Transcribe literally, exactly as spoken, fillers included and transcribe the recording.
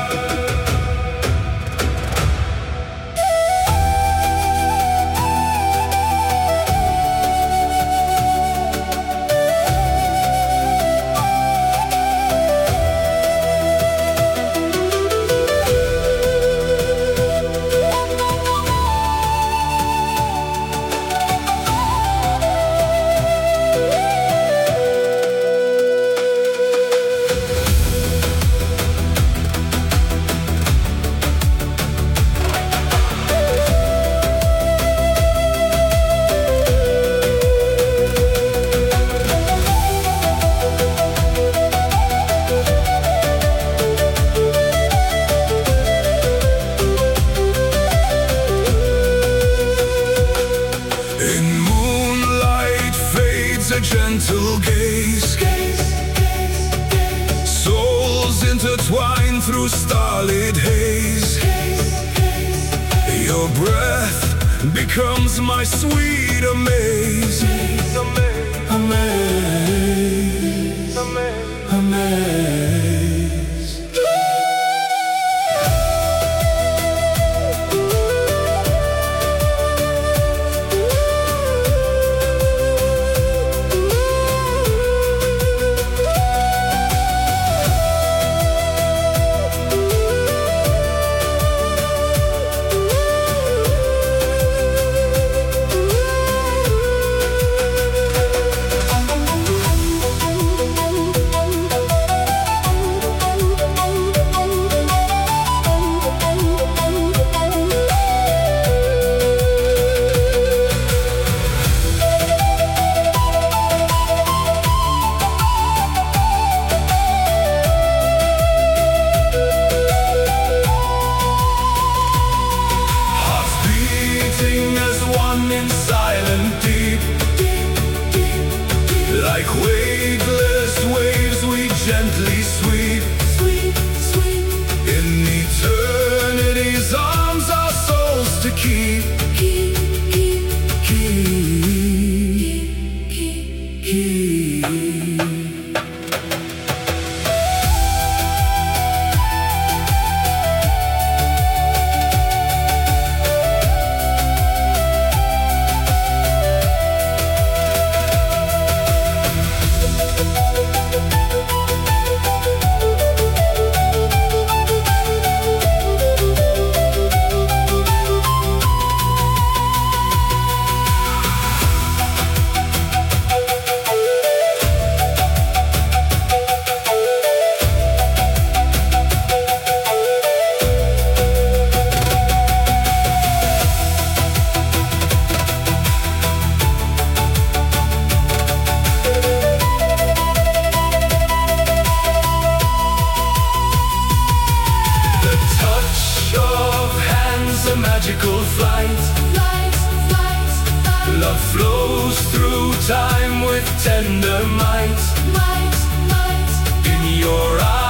A gentle gaze, gaze, gaze, gaze. Souls intertwined through starlit haze, haze, haze. Your breath becomes my sweet amaze, amaze, amaze, amaze, amaze. In silent deep, deep, deep, deep. Like waveless waves we gently sweep, sweep, sweep. In eternity's arms our souls to keep, keep, keep, keep, keep, keep, keep. A magical flight, flight, flight, flight. Love flows through time with tender might, might, might. In your eyes